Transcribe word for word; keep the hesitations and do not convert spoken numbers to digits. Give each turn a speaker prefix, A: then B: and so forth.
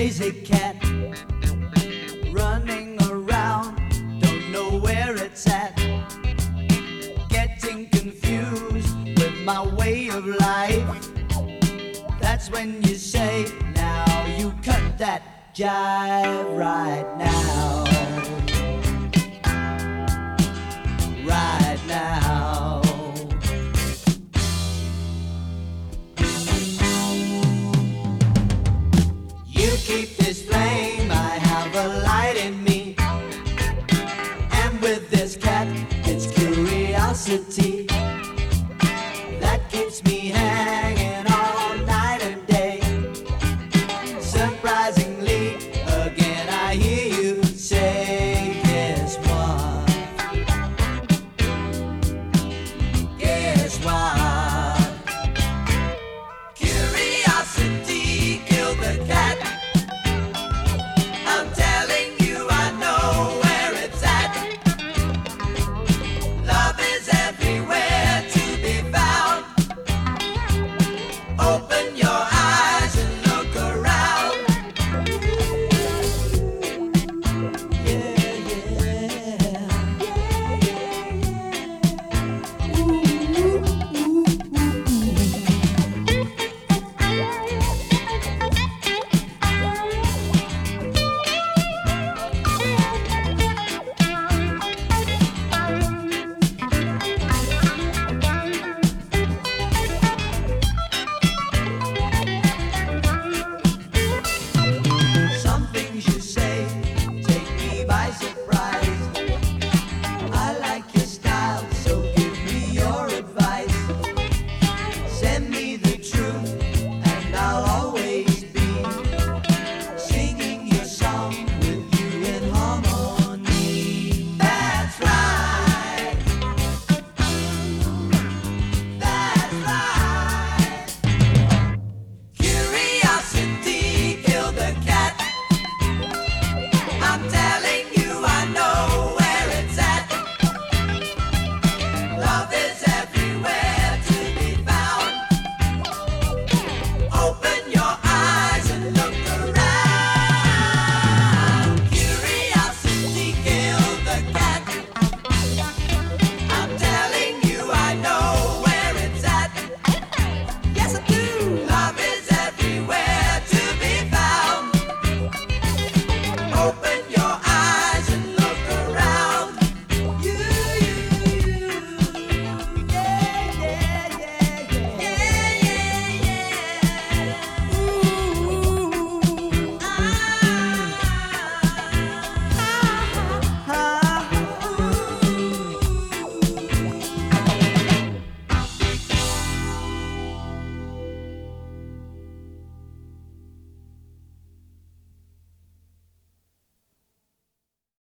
A: crazy cat running around, don't know where it's at, getting confused with my way of life. That's when you say, now you cut that jive right now, right now. You keep this flame, I have a light in me, and with this cat, it's curiosity that keeps me happy.